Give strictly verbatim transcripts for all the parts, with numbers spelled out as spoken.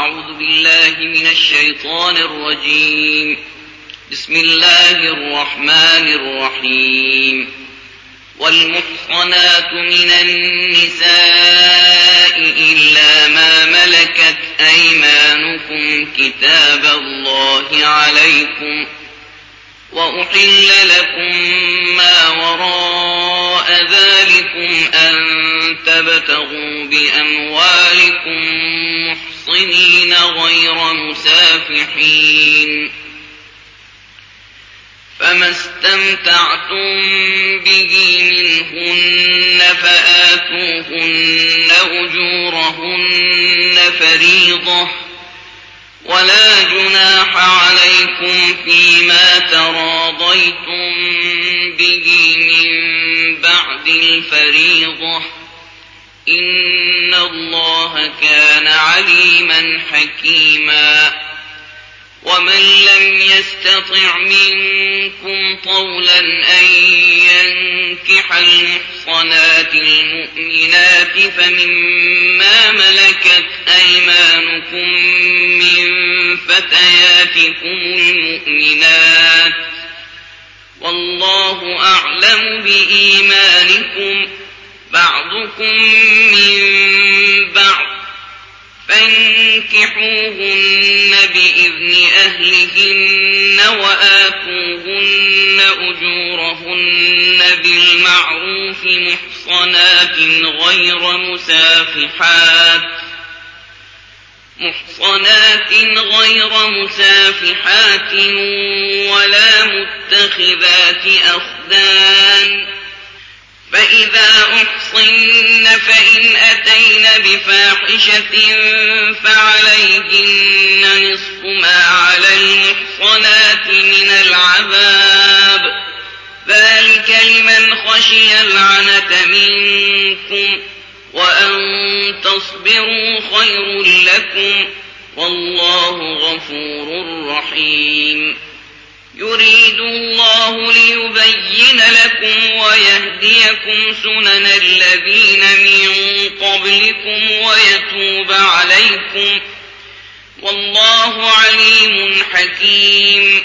أعوذ بالله من الشيطان الرجيم. بسم الله الرحمن الرحيم. والمحصنات من النساء إلا ما ملكت أيمانكم كتاب الله عليكم، وأحل لكم ما وراء ذلكم أن تبتغوا بأموالكم محصنين غير مسافحين، فما استمتعتم به منهن فآتوهن أجورهن فريضة، ولا جناح عليكم فيما تراضيتم به من بعد الفريضة، إن الله كان عليما حكيما. ومن لم يستطع منكم طولا أن ينكح المحصنات المؤمنات فمما ملكت أيمانكم من فتياتكم المؤمنات، والله أعلم بإيمانكم، بعضكم من بعض، فانكحوهن بإذن أهلهن وآتوهن أجورهن بالمعروف محصنات غير مسافحات محصنات غير مسافحات ولا متخذات أخدان، فإذا أحصن فإن أتين بفاحشة فعليهن نصف ما على المحصنات من العذاب، ذلك لمن خشي العنة منكم، وأن تصبروا خير لكم، والله غفور رحيم. يريد الله ليبين لكم ويهديكم سنن الذين من قبلكم ويتوب عليكم، والله عليم حكيم.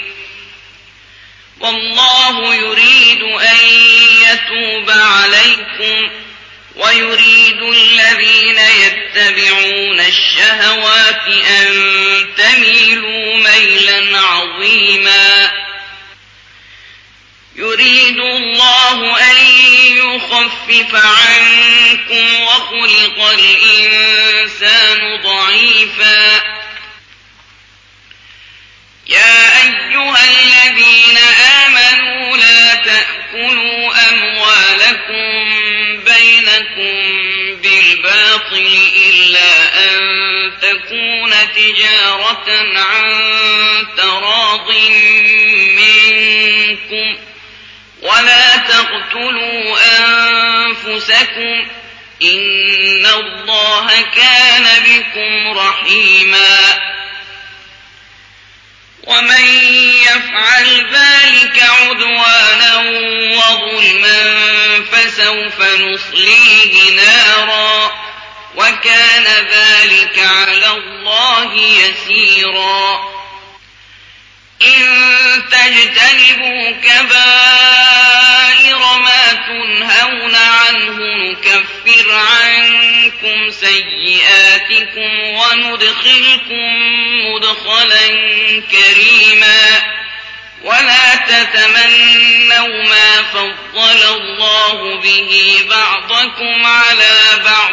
والله يريد أن يتوب عليكم ويريد الذين يتبعون الشهوات أن تميلوا ميلا عظيما. يريد الله أن يخفف عنكم وخلق الإنسان ضعيفا. يا أيها الذين آمنوا لا تأكلوا أموالكم بينكم بالباطل إلا أن تكون تجارة عن تراض منكم، ولا تقتلوا أنفسكم، إن الله كان بكم رحيما. ومن يفعل ذلك عدوانا وظلما فسوف نصليه نارا، وكان ذلك على الله يسيرا. إن تجتنبوا كبائر ما تنهون عنه نكفر عنكم سيئاتكم وندخلكم مدخلا كريما. ولا تتمنوا ما فضل الله به بعضكم على بعض،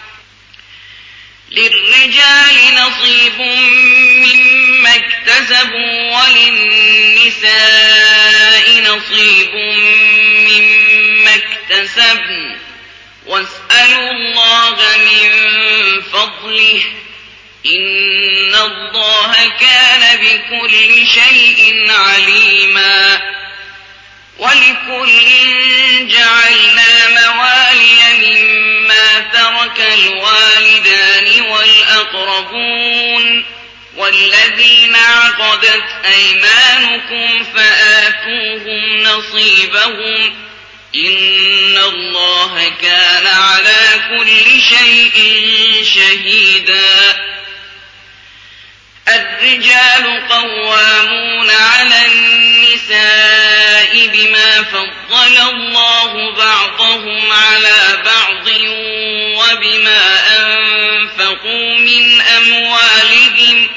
للرجال نصيب مما اكتسبوا وللنساء نصيب مما اكتسبن، واسألوا الله من فضله، إن الله كان بكل شيء عليما. ولكل جعلنا موالي مما ترك الوالدان والأقربون والذين عقدت أيمانكم فآتوهم نصيبهم، إن الله كان على كل شيء شهيدا. الرجال قوامون على النساء بما فضل الله بعضهم على بعض وبما أنفقوا من أموالهم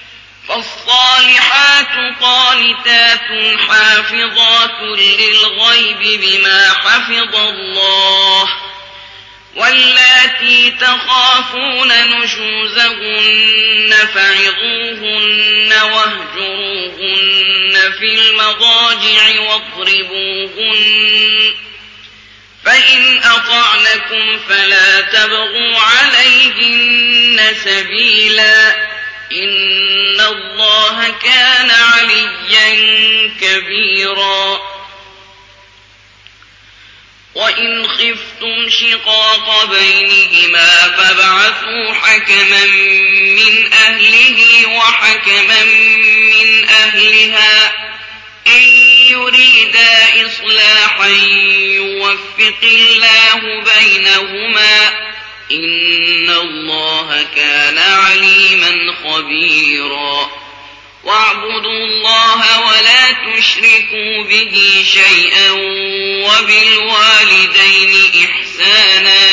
فالصالحات قانتات حافظات للغيب بما حفظ الله واللاتي تخافون نشوزهن فعظوهن واهجروهن في المضاجع واضربوهن فإن أطعنكم فلا تبغوا عليهن سبيلا إن الله كان عليا كبيرا وإن خفتم شقاق بينهما فابعثوا حكما من أهله وحكما من أهلها إن يريدا إصلاحا يوفق الله بينهما إن الله كان عليما خبيرا واعبدوا الله ولا تشركوا به شيئا وبالوالدين إحسانا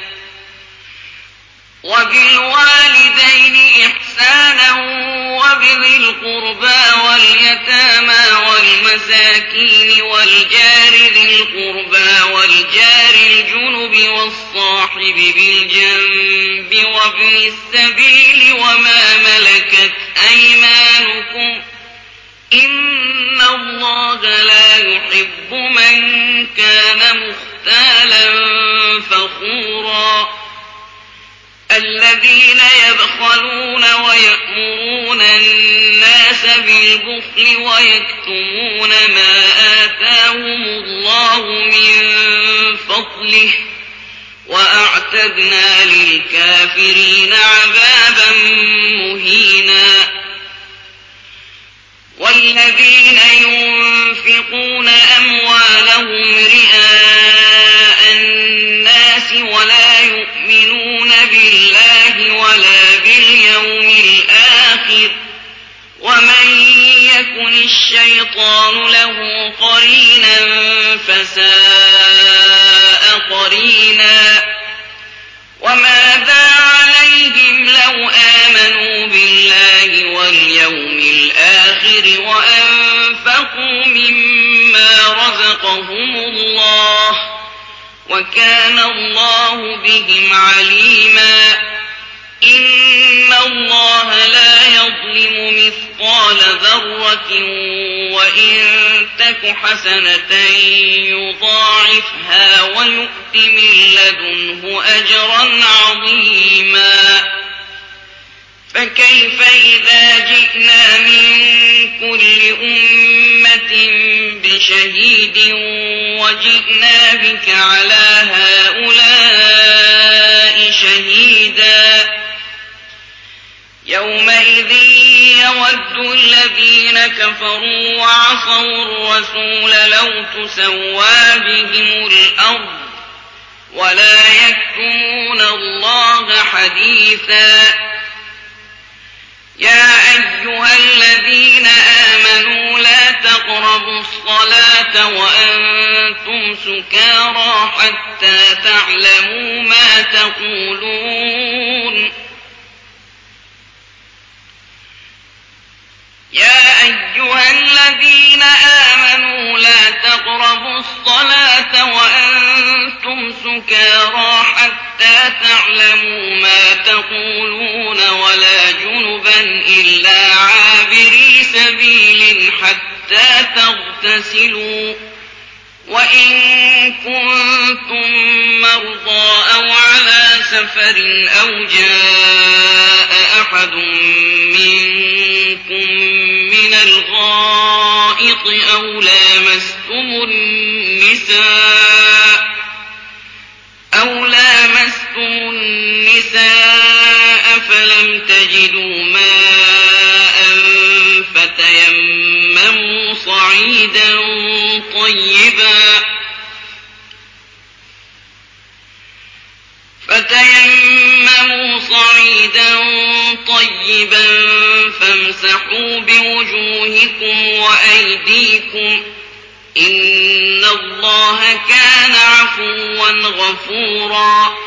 وبالوالدين إحسانا وبذي القربى واليتامى والمساكين والجار ذي القربى والجار الجنب والصاحب بالجنب وابن السبيل وما ملكت أيمانكم إن الله لا يحب من كان مختالا فخورا الذين يبخلون ويأمرون الناس بالبخل ويكتمون ما آتاهم الله من فضله وأعتدنا للكافرين عذابا مهينا والذين ينفقون أموالهم رئاء الناس ولا يؤمنون بالله ولا باليوم الآخر ومن يكن الشيطان له قرينا فساء قرينا وماذا عليهم لو آمنوا بالله واليوم الآخر وأنفقوا مما رزقهم الله وكان الله بهم عليما إن الله لا يظلم مثقال ذرة وإن تك حسنة يضاعفها ويؤت من لدنه أجرا عظيما فكيف إذا جئنا من كل أمة بشهيد وجئنا بك على هؤلاء شهيدا يومئذ يود الذين كفروا وعصوا الرسول لو تسوى بهم الأرض ولا يكتمون الله حديثا يا أيها الذين آمنوا لا تقربوا الصلاة وأنتم سكارى حتى تعلموا ما تقولون يا أيها الذين آمنوا لا تقربوا الصلاة وأنتم سكارى حتى تعلموا ما تقولون ولا جنبا إلا عابري سبيل حتى تغتسلوا وإن كنتم مرضى أو على سفر أو جاء أحد منكم من الغائط أو لامستم النساء أو لامستم النساء فلم تجدوا ماء فتيمموا صعيدا طيبا فتيمموا صعيدا طيبا فامسحوا بوجوهكم وأيديكم إن الله كان عفوا غفورا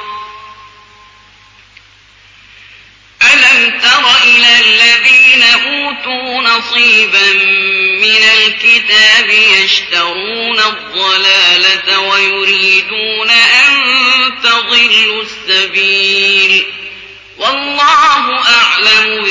ألم تر إلى الذين أوتوا نصيبا من الكتاب يشترون الضلالة ويريدون أن تضلوا السبيل والله أعلم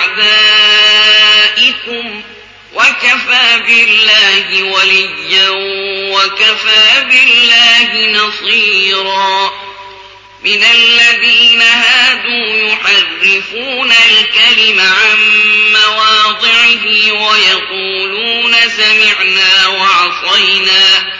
بأعدائكم وكفى بالله وليا وكفى بالله نصيرا من الذين هادوا يحرفون الكلم عن مواضعه ويقولون سمعنا وعصينا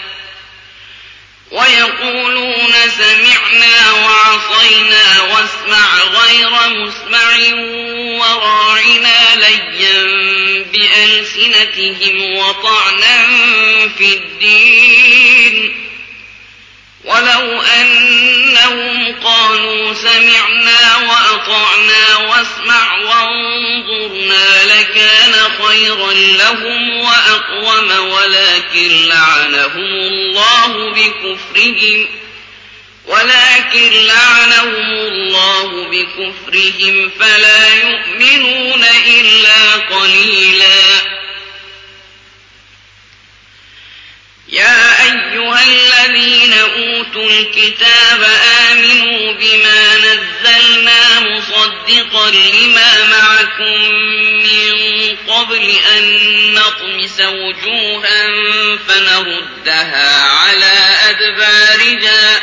ويقولون سمعنا وعصينا واسمع غير مسمع وراعنا ليا بألسنتهم وطعنا في الدين ولو أنهم قالوا سمعنا وأطعنا واسمع وانظرنا لكان خيرا لهم وأقوم ولكن لعنهم الله بكفرهم ولكن لعنهم الله بكفرهم فلا يؤمنون إلا قليلا يا أيها الذين أوتوا الكتاب آمنوا بما نزلنا مصدقا لما معكم من قبل أن نطمس وجوها فنردها على أدبارها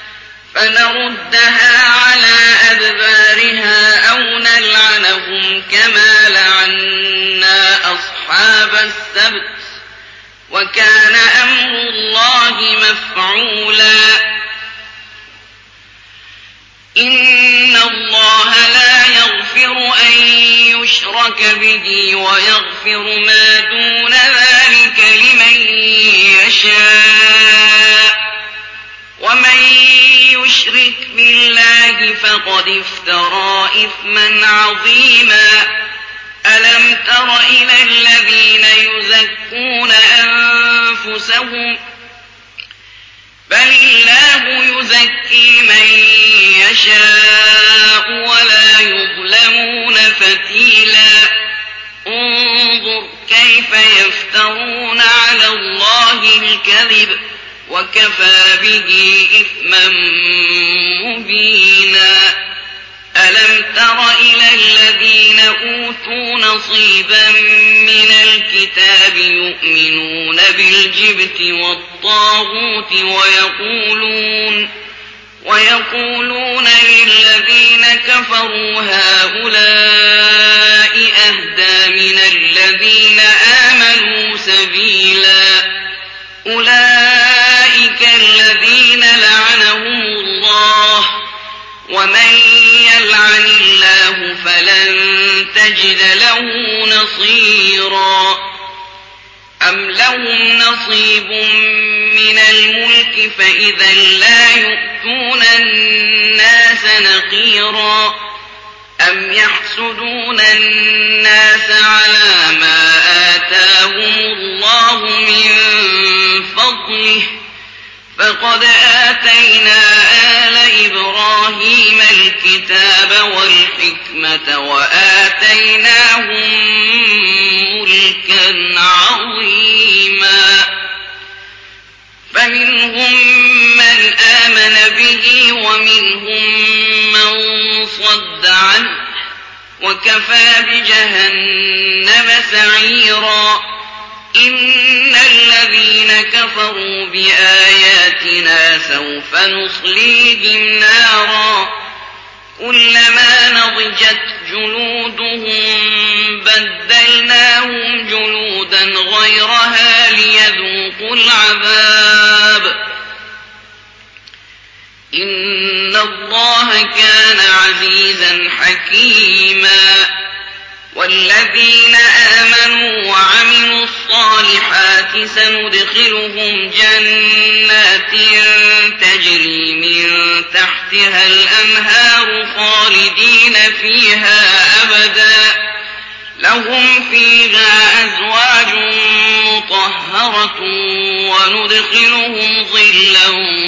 فنردها على أدبارها أو نلعنهم كما لعنا أصحاب السبت وكان أمر الله مفعولا إن الله لا يغفر أن يشرك به ويغفر ما دون ذلك لمن يشاء ومن يشرك بالله فقد افترى إثما عظيما ألم تر إلى الذين يزكون أنفسهم بل الله يزكي من يشاء ولا يظلمون فتيلا انظر كيف يفترون على الله الكذب وكفى به إثما مبينا ألم تر إلى الذين أوتوا نصيبا من الكتاب يؤمنون بالجبت والطاغوت ويقولون ويقولون للذين كفروا هؤلاء أهدى من الذين آمنوا سبيلا أولئك الذين لعنهم الله ومن يلعن الله فلن تجد له نصيرا أم لهم نصيب من الملك فإذا لا يؤتون الناس نقيرا أم يحسدون الناس على ما آتاهم الله من فضله فقد آتينا آل إبراهيم الكتاب والحكمة وآتيناهم ملكا عظيما فمنهم من آمن به ومنهم من صد عنه وكفى بجهنم سعيرا إن الذين كفروا بآياتنا سوف نصليهم نارا كلما نضجت جلودهم بدلناهم جلودا غيرها ليذوقوا العذاب إن الله كان عزيزا حكيما والذين آمنوا وعملوا الصالحات سندخلهم جنات تجري من تحتها الأنهار خالدين فيها أبدا أبدا لهم فيها أزواج مطهرة وندخلهم ظلا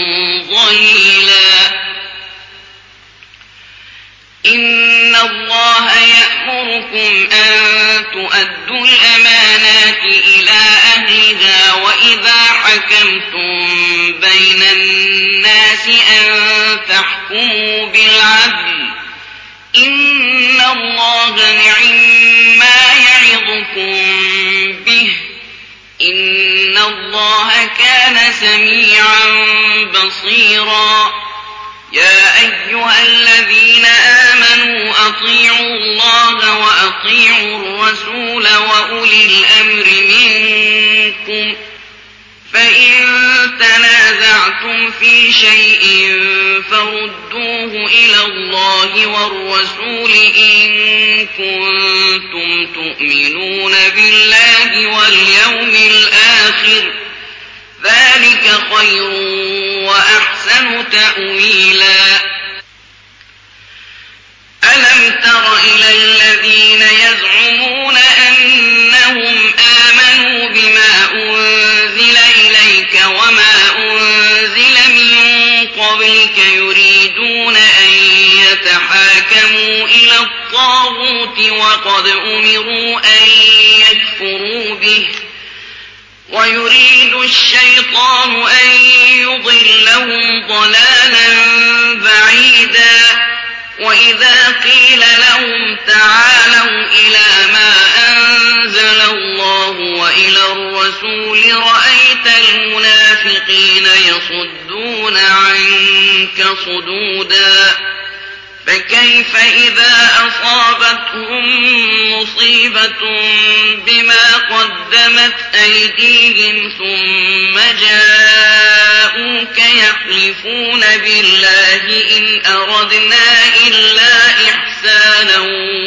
ظليلا إن الله يأمركم أن تؤدوا الأمانات إلى أهلها وإذا حكمتم بين الناس أن تحكموا بالعدل إن الله نعما يعظكم به إن الله كان سميعا بصيرا يا أيها الذين آمنوا أطيعوا الله وأطيعوا الرسول وأولي الأمر منكم فإن تنازعتم في شيء فردوه إلى الله والرسول إن كنتم تؤمنون بالله واليوم الآخر ذلك خير وأحسن تأويلا ألم تر إلى الذين يزعمون أنهم آمنوا بما أنزل إليك وما أنزل من قبلك يريدون أن يتحاكموا إلى الطاغوت وقد أمروا أن يكفروا به ويريد الشيطان أن يضلهم ضلالا بعيدا وإذا قيل لهم تعالوا إلى ما أنزل الله وإلى الرسول رأيت المنافقين يصدون عنك صدودا فكيف إذا أصابتهم مصيبة بما قدمت أيديهم ثم جاءوك يحلفون بالله إن أردنا إلا إحسانا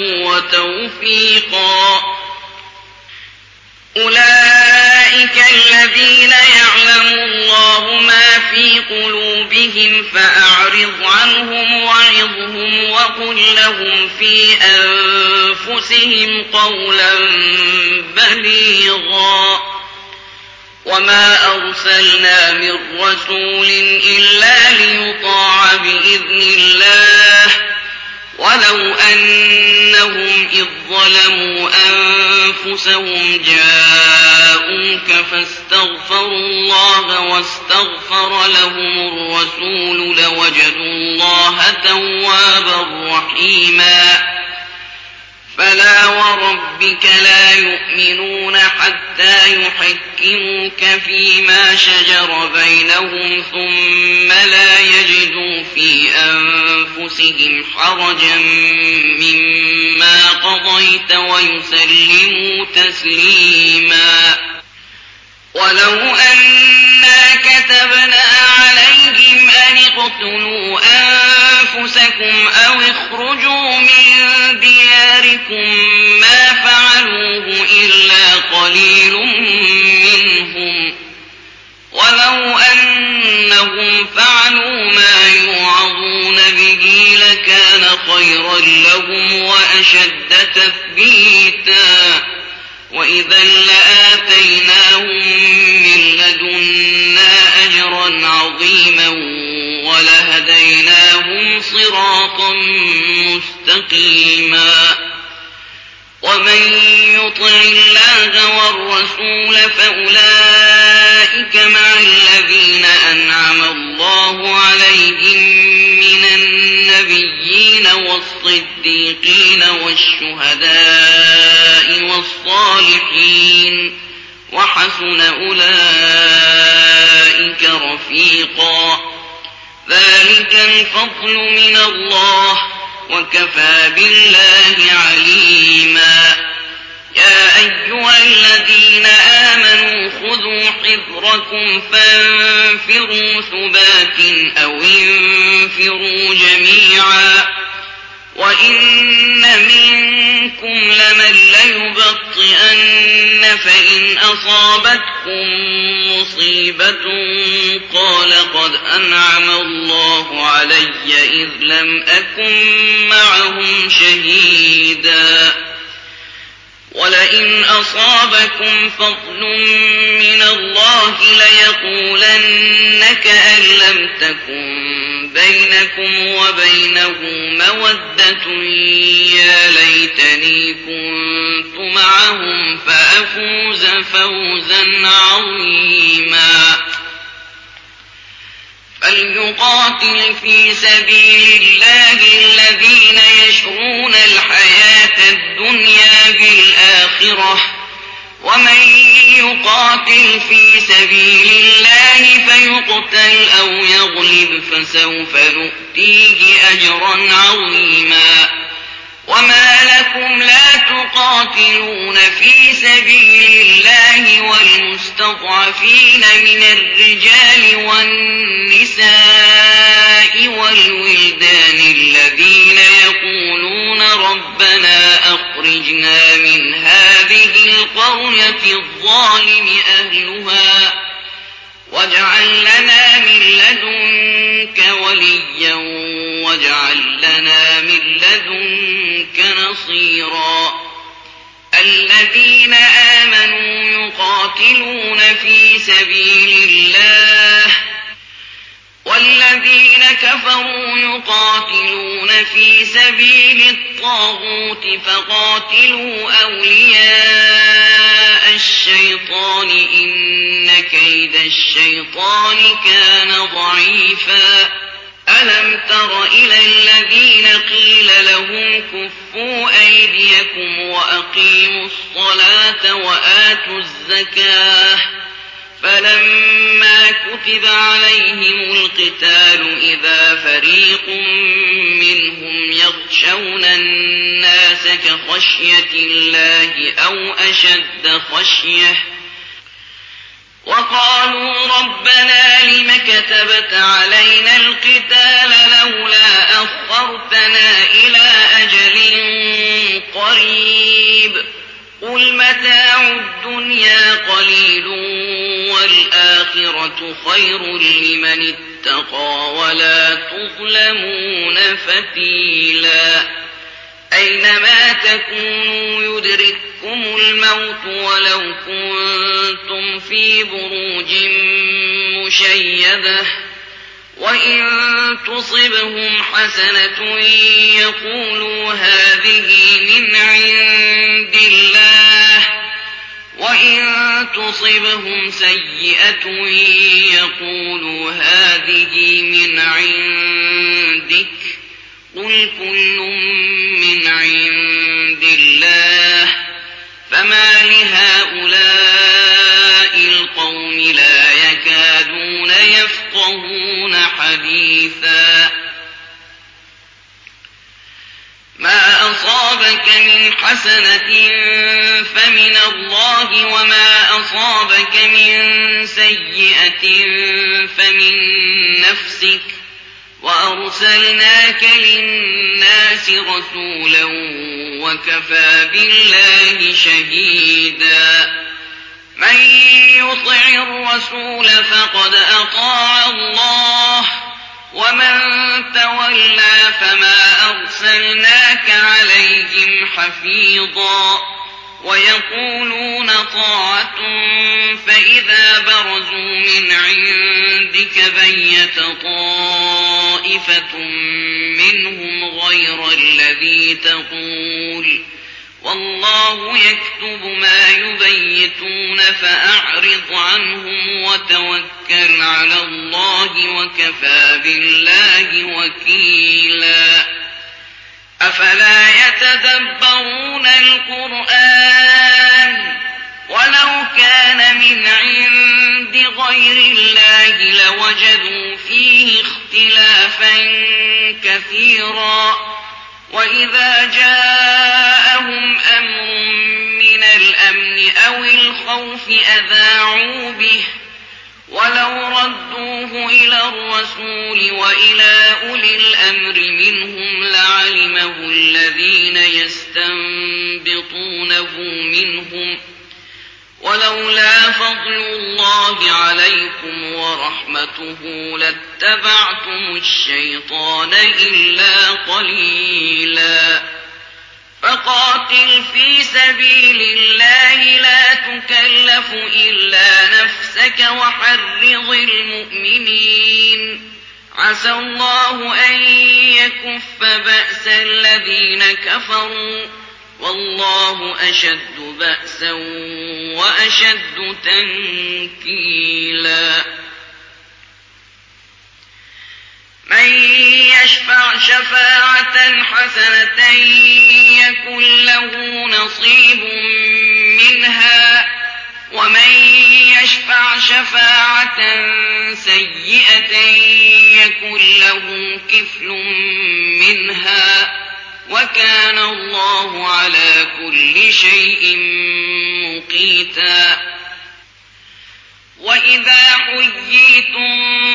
وتوفيقا أولئك الذين يعلم الله ما في قلوبهم فأعرض عنهم وعظهم وقل لهم في أنفسهم قولا بليغا وما أرسلنا من رسول إلا ليطاع بإذن الله ولو أنهم إذ ظلموا أنفسهم جاءوك فاستغفروا الله واستغفر لهم الرسول لوجدوا الله توابا رحيما فلا وربك لا يؤمنون حتى يحكموك فيما شجر بينهم ثم لا يجدوا في أنفسهم حرجا مما قضيت ويسلموا تسليما ولو أنا كتبنا عليهم أن اقتلوا أنفسكم أو اخرجوا من دياركم ما فعلوه إلا قليل منهم ولو أنهم فعلوا ما يوعظون به لكان خيرا لهم وأشد تثبيتا وإذا لآتيناهم من لدنا أجرا عظيما ولهديناهم صراطا مستقيما ومن يطع الله والرسول فأولئك مع الذين أنعم الله عليهم من النبيين والصديقين والشهداء والصالحين وحسن أولئك رفيقا ذلك الفضل من الله وكفى بالله عليما يا أيها الذين آمنوا خذوا حذركم فانفروا ثبات أو انفروا جميعا وإن منكم لمن ليبطئن فإن أصابتكم مصيبة قال قد أنعم الله علي إذ لم أكن معهم شهيدا ولئن أصابكم فضل من الله ليقولن كأن لم تكن بينكم وبينه مودة يا ليتني كنت معهم فأفوز فوزا عظيما. فليقاتل في سبيل الله الذين يشرون الحياة الدنيا بالآخرة، ومن يقاتل في سبيل الله فيقتل أو يغلب فسوف نؤتيه أجرا عظيما. وما لكم لا تقاتلون في سبيل الله والمستضعفين من الرجال والنساء والولدان الذين يقولون ربنا أخرجنا من هذه القرية الظالم أهلها واجعل لنا من لدنك وليا واجعل لنا من لدنك نصيرا. الذين آمنوا يقاتلون في سبيل الله والذين كفروا يقاتلون في سبيل الطاغوت فقاتلوا أولياء الشيطان إن كيد الشيطان كان ضعيفا. ألم تر إلى الذين قيل لهم كفوا أيديكم وأقيموا الصلاة وآتوا الزكاة فلما كتب عليهم القتال إذا فريق منهم يخشون الناس كخشية الله أو أشد خشية وقالوا ربنا لم كتبت علينا القتال لولا أخرتنا إلى أجل قريب قل متاع الدنيا قليل والآخرة خير لمن اتقى ولا تظلمون فتيلا. أينما تكونوا يدرككم الموت ولو كنتم في بروج مشيدة وإن تصبهم حسنة يقولوا هذه من عند الله وإن تصبهم سيئة يقولوا هذه من عندك قل كل من عند الله فما لهؤلاء القوم لا يكادون يفقهون حديثا. ما أصابك من حسنة فمن الله وما أصابك من سيئة فمن نفسك وأرسلناك للناس رسولا وكفى بالله شهيدا. من يطع الرسول فقد أطاع الله ومن تولى فما أرسلناك عليهم حفيظا. ويقولون طاعة فإذا برزوا من عندك بيت طائفة منهم غير الذي تقول والله يكتب ما يبيتون فأعرض عنهم وتوكل على الله وكفى بالله وكيلا. أفلا يتدبرون القرآن ولو كان من عند غير الله لوجدوا فيه اختلافا كثيرا. وإذا جاءهم أمر من الأمن أو الخوف أذاعوا به ولو ردوه إلى الرسول وإلى أولي الأمر منهم لعلمه الذين يستنبطونه منهم ولولا فضل الله عليكم ورحمته لاتبعتم الشيطان إلا قليلا. فقاتلوا وقاتل في سبيل الله لا تكلف إلا نفسك وحرض المؤمنين عسى الله أن يكف بأس الذين كفروا والله أشد بأسا وأشد تنكيلا من يشفع شفاعة حسنة يكن له نصيب منها ومن يشفع شفاعة سيئة يكن له كفل منها وكان الله على كل شيء مقيتا وإذا حييتم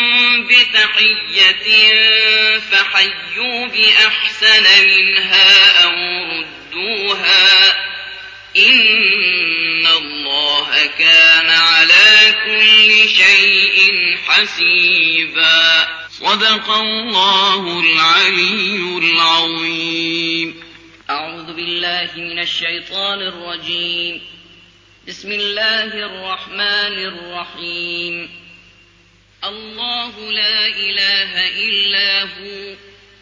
بتحية فحيوا بأحسن منها أو ردوها إن الله كان على كل شيء حسيبا صدق الله العلي العظيم. أعوذ بالله من الشيطان الرجيم. بسم الله الرحمن الرحيم. الله لا إله إلا هو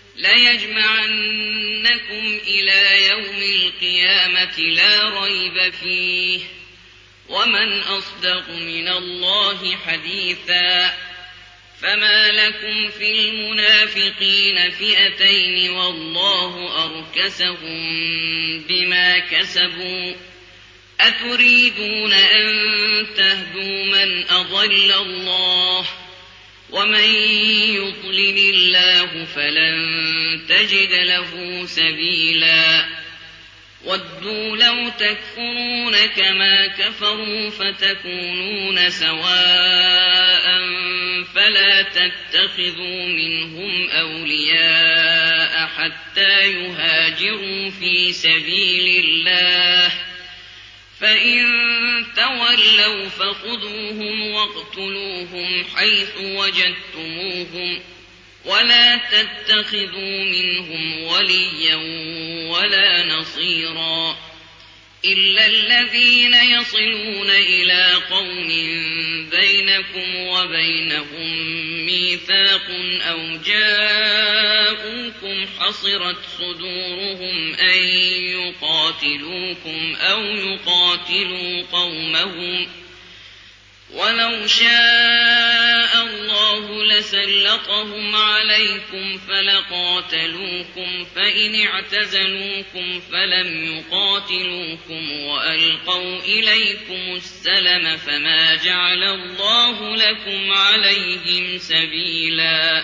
ليجمعنكم إلى يوم القيامة لا ريب فيه ومن أصدق من الله حديثا فما لكم في المنافقين فئتين والله أركسهم بما كسبوا أتريدون أن تهدوا من أضل الله ومن يضلل الله فلن تجد له سبيلا ودوا لو تكفرون كما كفروا فتكونون سواء فلا تتخذوا منهم أولياء حتى يهاجروا في سبيل الله فإن تولوا فخذوهم واقتلوهم حيث وجدتموهم ولا تتخذوا منهم وليا ولا نصيرا إلا الذين يصلون إلى قوم بينكم وبينهم ميثاق أو جاءوكم حصرت صدورهم أن يقاتلوكم أو يقاتلوا قومهم ولو شاء الله لسلطهم عليكم فلقاتلوكم فإن اعتزلوكم فلم يقاتلوكم وألقوا إليكم السلم فما جعل الله لكم عليهم سبيلا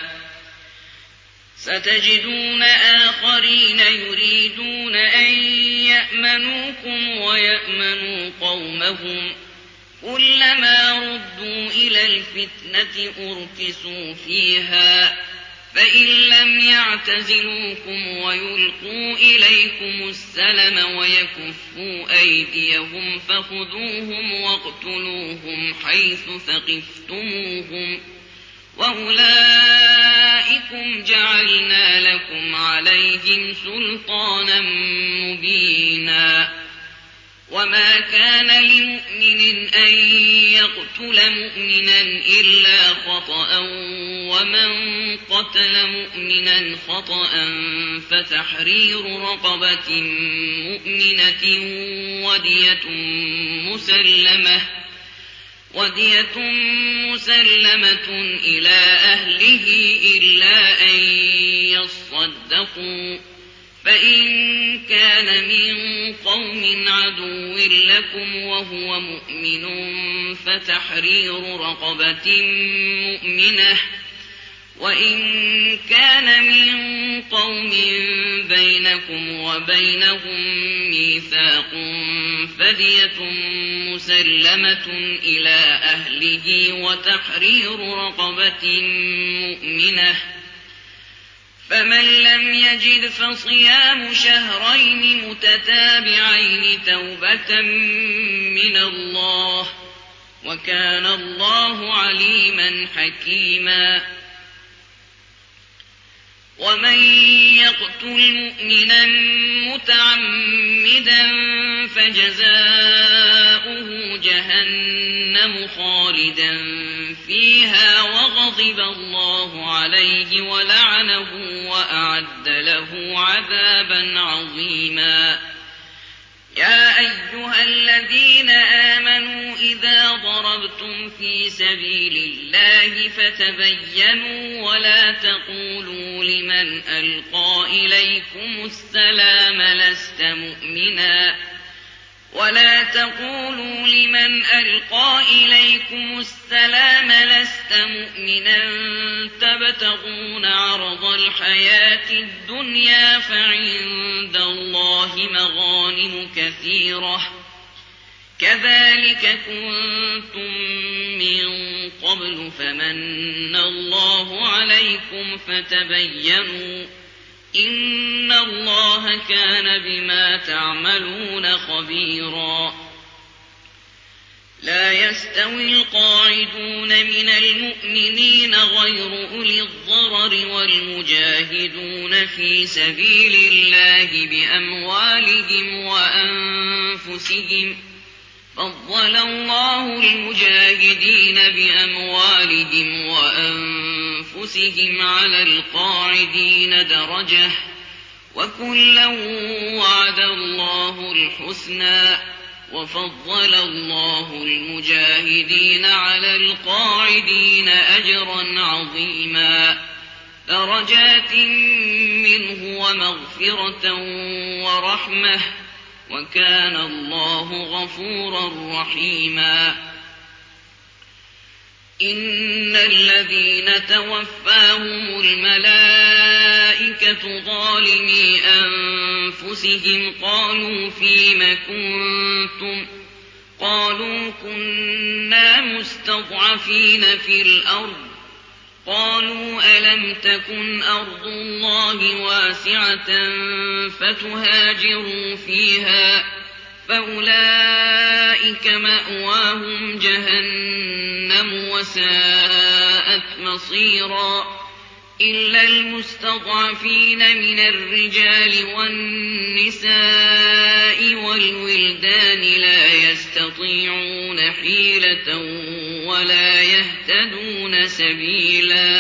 ستجدون آخرين يريدون أن يأمنوكم ويأمنوا قومهم كلما ردوا إلى الفتنة أركسوا فيها فإن لم يعتزلوكم ويلقوا إليكم السلم ويكفوا أيديهم فخذوهم واقتلوهم حيث ثقفتموهم وأولئكم جعلنا لكم عليهم سلطانا مبينا وما كان لمؤمن أن يقتل مؤمنا إلا خطأ ومن قتل مؤمنا خطأ فتحرير رقبة مؤمنة ودية مسلمة ودية مسلمة إلى أهله إلا أن يصدقوا فإن كان من قوم عدو لكم وهو مؤمن فتحرير رقبة مؤمنة وإن كان من قوم بينكم وبينهم ميثاق فدية مسلمة إلى أهله وتحرير رقبة مؤمنة فمن لم يجد فصيام شهرين متتابعين توبة من الله وكان الله عليما حكيما ومن يقتل مؤمنا متعمدا فجزاؤه جهنم خالدا فيها وغضب الله عليه ولعنه وأعد له عذابا عظيما. يا أيها الذين آمنوا إذا ضربتم في سبيل الله فتبينوا ولا تقولوا لمن ألقى إليكم السلام لست مؤمنا ولا تقولوا لمن ألقى إليكم السلام لست مؤمنا تبتغون عرض الحياة الدنيا فعند الله مغانم كثيرة كذلك كنتم من قبل فمن الله عليكم فتبينوا إن الله كان بما تعملون خبيرا. لا يستوي القاعدون من المؤمنين غير أولي الضرر والمجاهدون في سبيل الله بأموالهم وأنفسهم فضل الله المجاهدين بأموالهم وأنفسهم على القاعدين درجة وكلا وعد الله الحسنى وفضل الله المجاهدين على القاعدين أجرا عظيما درجات منه ومغفرة ورحمة وكان الله غفورا رحيما. إن الذين توفاهم الملائكة ظالمي أنفسهم قالوا فيم كنتم قالوا كنا مستضعفين في الأرض قالوا ألم تكن أرض الله واسعة فتهاجروا فيها فأولئك مأواهم جهنم وساءت مصيرا. إلا المستضعفين من الرجال والنساء والولدان لا يستطيعون حيلة ولا يهتدون سبيلا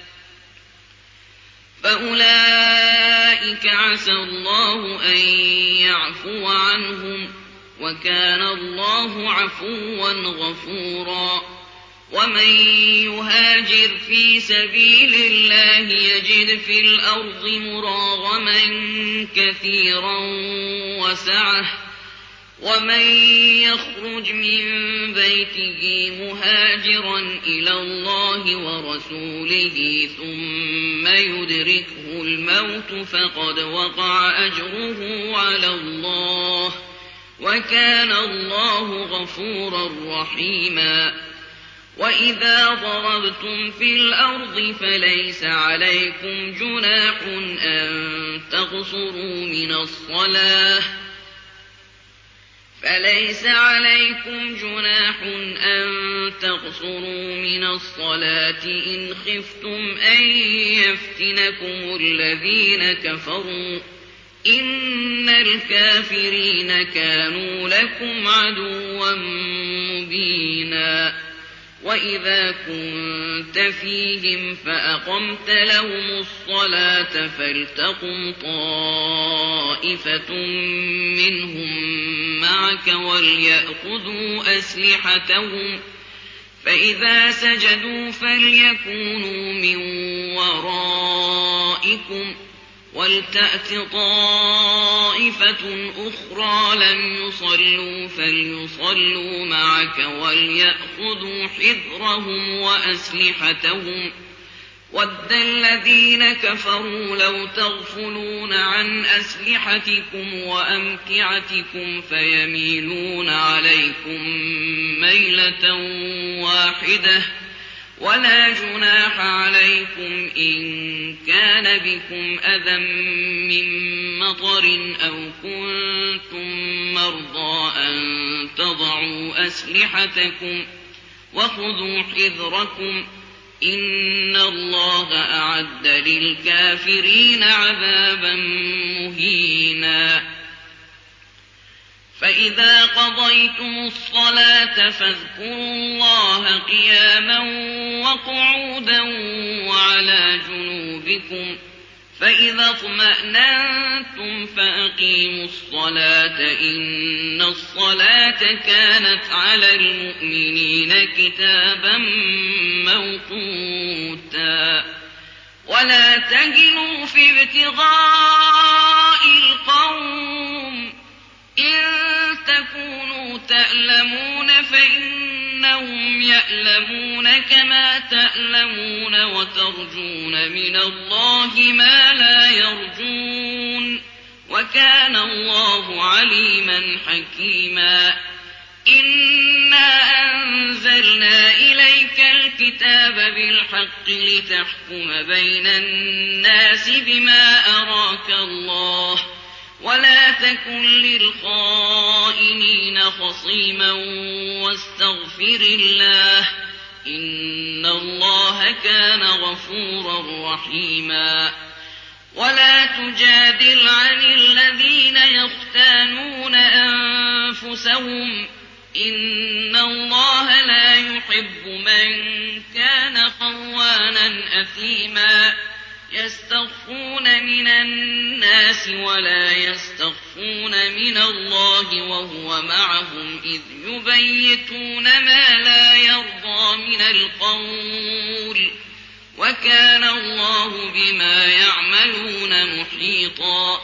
فأولئك عسى الله أن يعفو عنهم وكان الله عفوا غفورا. ومن يهاجر في سبيل الله يجد في الأرض مراغما كثيرا وسعة ومن يخرج من بيته مهاجرا إلى الله ورسوله ثم يدركه الموت فقد وقع أجره على الله وكان الله غفورا رحيما. وإذا ضربتم في الأرض فليس عليكم جناح أن تقصروا من الصلاة فليس عليكم جناح أن تقصروا من الصلاة إن خفتم أن يفتنكم الذين كفروا إن الكافرين كانوا لكم عدوا مبينا. وإذا كنت فيهم فأقمت لهم الصلاة فلتقم طائفة منهم معك وليأخذوا أسلحتهم فإذا سجدوا فليكونوا من ورائكم ولتأت طائفة أخرى لم يصلوا فليصلوا معك وليأخذوا حذرهم وأسلحتهم وَدَّ الَّذِينَ كَفَرُوا لَوْ تَغْفُلُونَ عَنْ أَسْلِحَتِكُمْ وَأَمْتِعَتِكُمْ فَيَمِيلُونَ عَلَيْكُمْ مَيْلَةً وَاحِدَةً وَلَا جُنَاحَ عَلَيْكُمْ إِن كَانَ بِكُمْ أَذًى مِّن مَّطَرٍ أَوْ كُنتُم مَّرْضَىٰ أَن تَضَعُوا أَسْلِحَتَكُمْ وَخُذُوا حِذْرَكُمْ إِنَّ اللَّهَ أَعَدَّ لِلْكَافِرِينَ عَذَابًا مُّهِينًا. فإذا قضيتم الصلاة فاذكروا الله قياما وقعودا وعلى جنوبكم فإذا اطمأننتم فأقيموا الصلاة إن الصلاة كانت على المؤمنين كتابا موقوتا ولا تهنوا في ابتغاء القوم إن تكونوا تألمون فإنهم يألمون كما تألمون وترجون من الله ما لا يرجون وكان الله عليما حكيما إنا أنزلنا إليك الكتاب بالحق لتحكم بين الناس بما أراك الله ولا تكن للخائنين خصيما واستغفر الله إن الله كان غفورا رحيما ولا تجادل عن الذين يختانون أنفسهم إن الله لا يحب من كان خوانا أثيما يستخفون من الناس ولا يستخفون من الله وهو معهم إذ يبيتون ما لا يرضى من القول وكان الله بما يعملون محيطا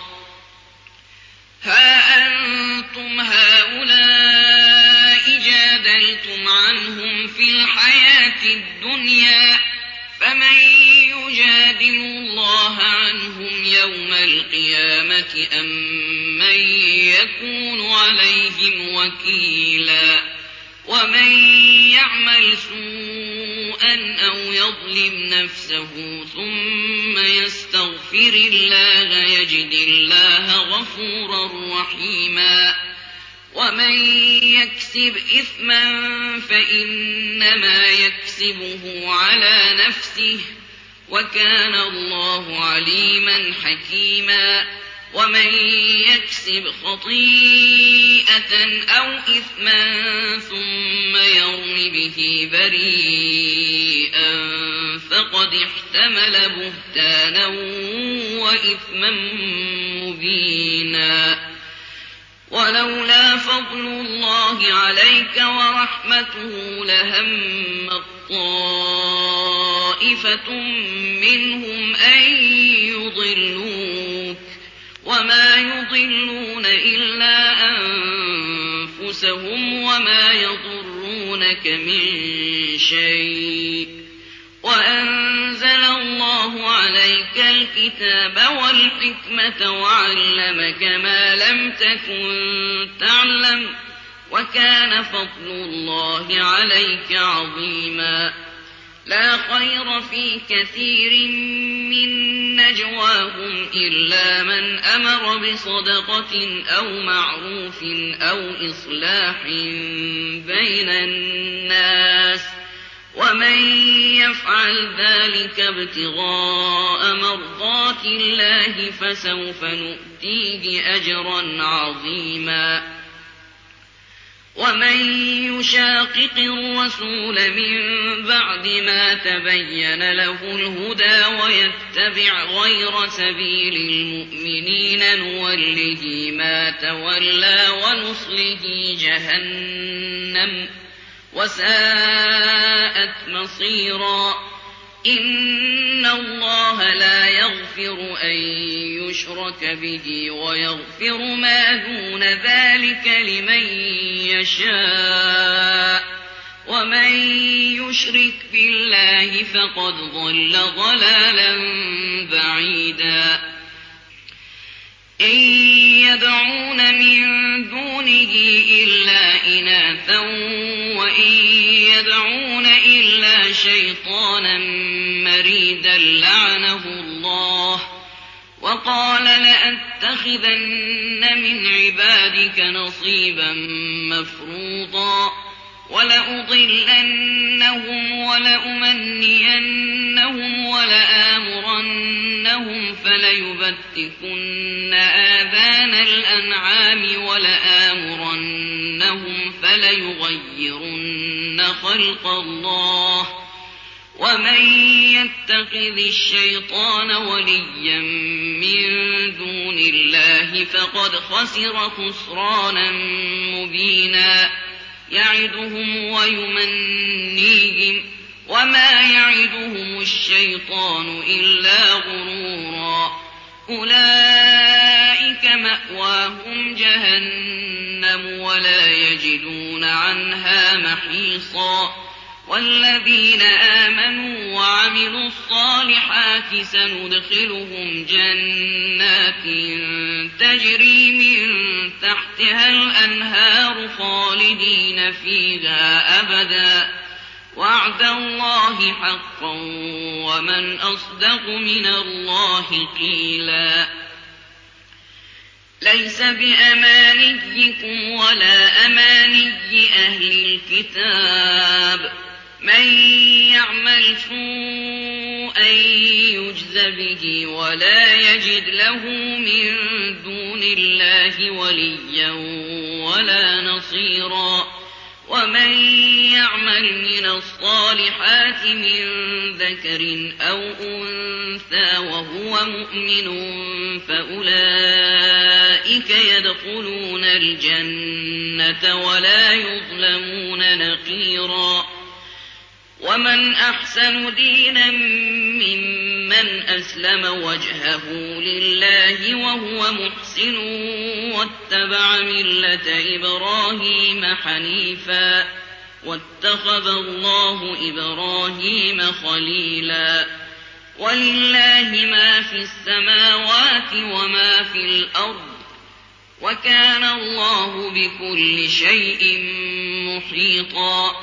ها أنتم هؤلاء جادلتم عنهم في الحياة الدنيا فمن يجادل الله عنهم يوم القيامة أم من يكون عليهم وكيلا ومن يعمل سوءا أو يظلم نفسه ثم يستغفر الله يجد الله غفورا رحيما ومن يكسب إثما فإنما يكسبه على نفسه وكان الله عليما حكيما ومن يكسب خطيئة أو إثما ثم يرم به بريئا فقد احتمل بهتانا وإثما مبينا ولولا فضل الله عليك ورحمته لهم طائفة منهم أن يضلوك وما يضلون إلا أنفسهم وما يضرونك من شيء وأنزل الله عليك الكتاب والحكمة وعلمك ما لم تكن تعلم وكان فضل الله عليك عظيما لا خير في كثير من نجواهم إلا من أمر بصدقة أو معروف أو إصلاح بين الناس ومن يفعل ذلك ابتغاء مرضات الله فسوف نؤتيه أجرا عظيما ومن يشاقق الرسول من بعد ما تبين له الهدى ويتبع غير سبيل المؤمنين نوله ما تولى ونصله جهنم وساءت مصيرا إن الله لا يغفر أن يشرك به ويغفر ما دون ذلك لمن يشاء ومن يشرك بالله فقد ضل ضلالا بعيدا إن يدعون من دونه إلا إناثا وإن يدعون إلا شيطانا مريدا لعنه الله وقال لأتخذن من عبادك نصيبا مفروضا ولأضلنهم ولأمنينهم ولآمرنهم فليبتكن آذان الأنعام ولآمرنهم ليغيرن خلق الله ومن يتخذ الشيطان وليا من دون الله فقد خسر خسرانا مبينا يعدهم ويمنيهم وما يعدهم الشيطان إلا غرورا أولئك مأواهم جهنم ولا يجدون عنها محيصا والذين آمنوا وعملوا الصالحات سندخلهم جنات تجري من تحتها الأنهار خالدين فيها أبدا وعد الله حقا ومن أصدق من الله قيلا ليس بأمانيكم ولا أماني أهل الكتاب من يعمل سوءا يجز به ولا يجد له من دون الله وليا ولا نصيرا ومن يعمل من الصالحات من ذكر أو أنثى وهو مؤمن فأولئك يدخلون الجنة ولا يظلمون نقيرا ومن أحسن دينا ممن أسلم وجهه لله وهو محسن واتبع ملة إبراهيم حنيفا واتخذ الله إبراهيم خليلا ولله ما في السماوات وما في الأرض وكان الله بكل شيء محيطا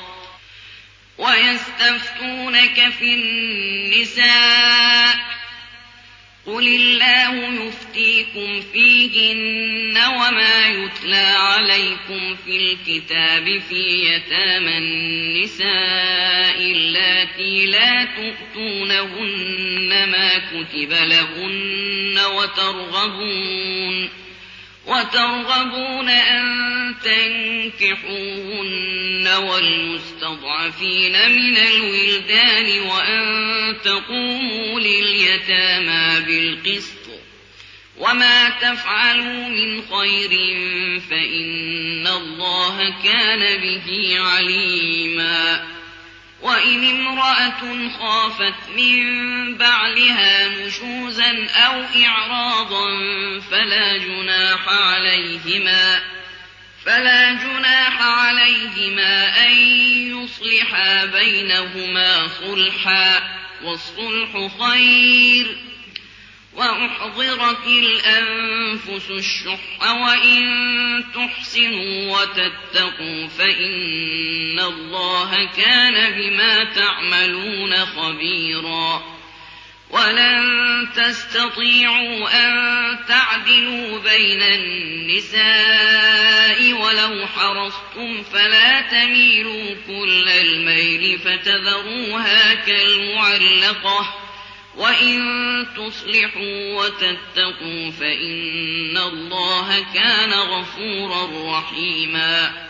ويستفتونك في النساء قل الله يفتيكم فيهن وما يتلى عليكم في الكتاب في يتامى النساء اللاتي لا تؤتونهن ما كتب لهن وترغبون وترغبون أن تنكحوهن والمستضعفين من الولدان وأن تقوموا لليتامى بالقسط وما تفعلوا من خير فإن الله كان به عليما وإن امرأة خافت من بعلها نشوزا أو إعراضا فلا جناح عليهما فلا جناح عليهما أن يصلحا بينهما صلحا والصلح خير وأحضرت الأنفس الشح وإن تحسنوا وتتقوا فإن الله كان بما تعملون خبيرا ولن تستطيعوا أن تعدلوا بين النساء ولو حرصتم فلا تميلوا كل الميل فتذروها كالمعلقة وإن تصلحوا وتتقوا فإن الله كان غفورا رحيما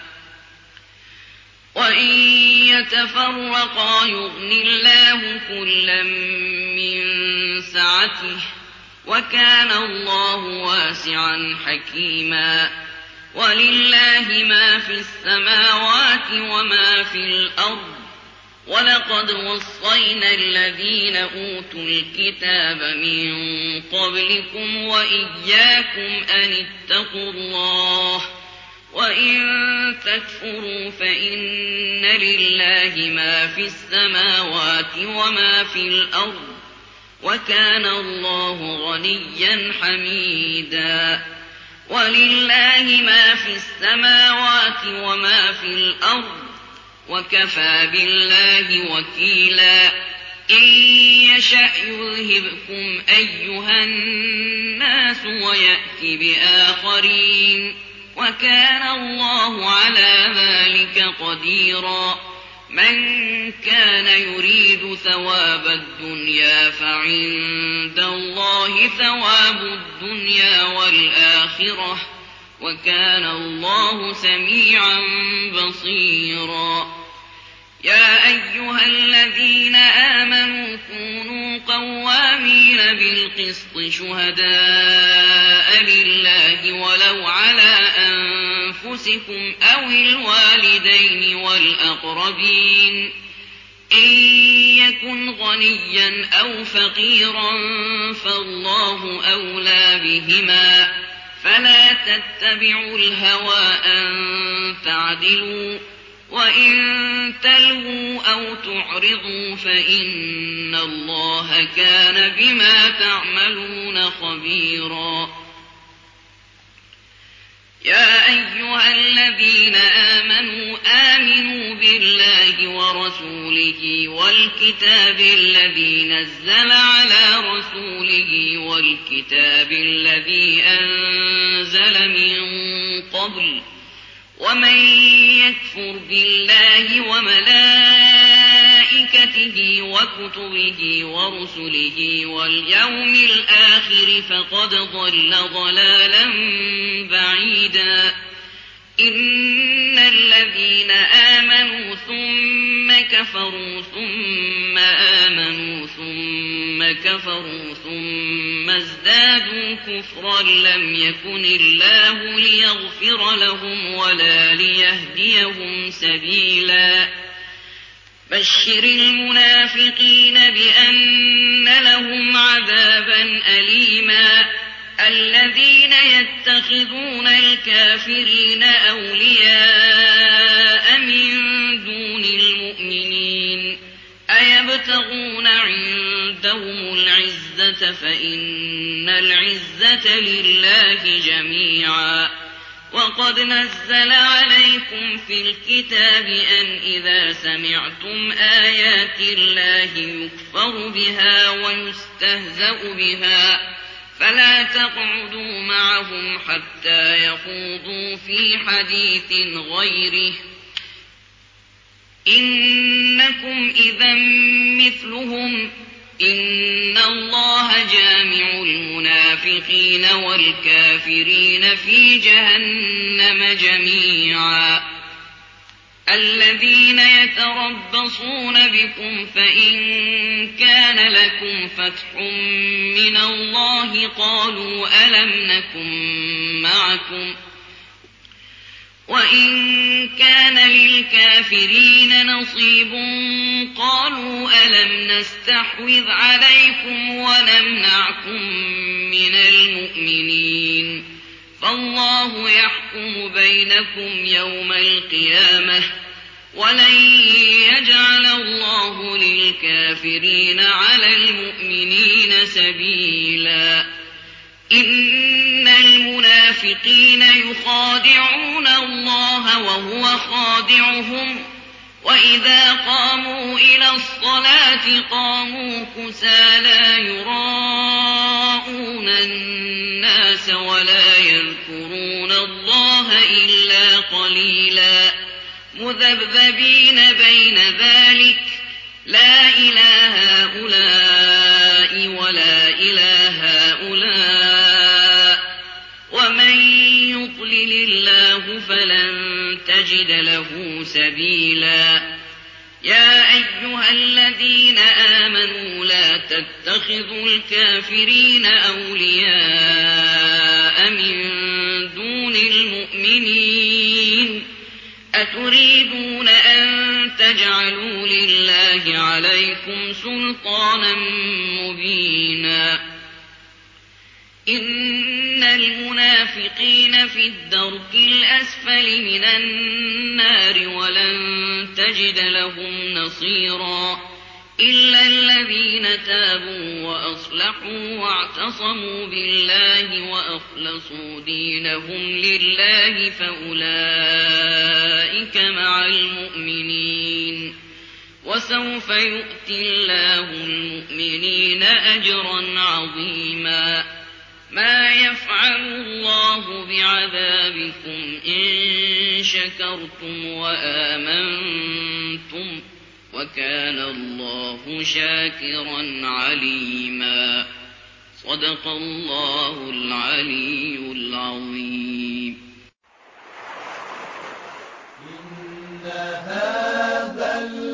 وإن يتفرقا يغن الله كلا من سعته وكان الله واسعا حكيما ولله ما في السماوات وما في الأرض ولقد وصينا الذين أوتوا الكتاب من قبلكم وإياكم أن اتقوا الله وإن تكفروا فإن لله ما في السماوات وما في الأرض وكان الله غنيا حميدا ولله ما في السماوات وما في الأرض وكفى بالله وكيلا إن يشأ يذهبكم أيها الناس ويأتي بآخرين وكان الله على ذلك قديرا من كان يريد ثواب الدنيا فعند الله ثواب الدنيا والآخرة وكان الله سميعا بصيرا. يا أيها الذين آمنوا كونوا قوامين بالقسط شهداء لله ولو على أنفسكم أو الوالدين والأقربين إن يكن غنيا أو فقيرا فالله أولى بهما فلا تتبعوا الهوى أن تعدلوا وإن تلووا أو تعرضوا فإن الله كان بما تعملون خبيرا. يا أيها الذين آمنوا آمنوا بالله ورسوله والكتاب الذي نزل على رسوله والكتاب الذي أنزل من قبل ومن يكفر بالله وملائكته وكتبه ورسله واليوم الآخر فقد ضل ضلالا بعيدا. إن الذين آمنوا ثم كفروا ثم آمنوا ثم كفروا ثم ازدادوا كفرا لم يكن الله ليغفر لهم ولا ليهديهم سبيلا. بشر المنافقين بأن لهم عذابا أليما. الذين يتخذون الكافرين أولياء من دون المؤمنين أيبتغون عندهم العزة فإن العزة لله جميعا. وقد نزل عليكم في الكتاب أن إذا سمعتم آيات الله يكفر بها ويستهزأ بها فلا تقعدوا معهم حتى يخوضوا في حديث غيره إنكم إذا مثلهم إن الله جامع المنافقين والكافرين في جهنم جميعا. الذين يتربصون بكم فإن كان لكم فتح من الله قالوا ألم نكن معكم وإن كان للكافرين نصيب قالوا ألم نستحوذ عليكم ونمنعكم من المؤمنين فالله يحكم بينكم يوم القيامة ولن يجعل الله للكافرين على المؤمنين سبيلا. إن المنافقين يخادعون الله وهو خادعهم وإذا قاموا إلى الصلاة قاموا كسالى يراءون الناس ولا يذكرون الله إلا قليلا مذبذبين بين ذلك لا إله هؤلاء ولا إله هؤلاء ومن يضلل الله فلن تجد له سبيلا. يا أيها الذين آمنوا لا تتخذوا الكافرين أولياء من دون المؤمنين أتريدون أن تجعلوا لله عليكم سلطانا مبينا. إن المنافقين في الدرك الأسفل من النار ولن تجد لهم نصيرا إلا الذين تابوا وأصلحوا واعتصموا بالله وأخلصوا دينهم لله فأولئك مع المؤمنين وسوف يؤتي الله المؤمنين أجرا عظيما. ما يفعل الله بعذابكم إن شكرتم وآمنتم وكان الله شاكرا عليما. صدق الله العلي العظيم. هذا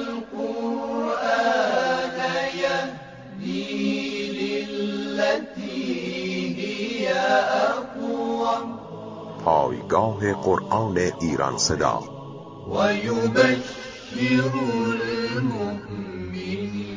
القرآن يهدي للتي هي أقوم. پایگاه قرآن ایران صدا و یبشر المؤمنین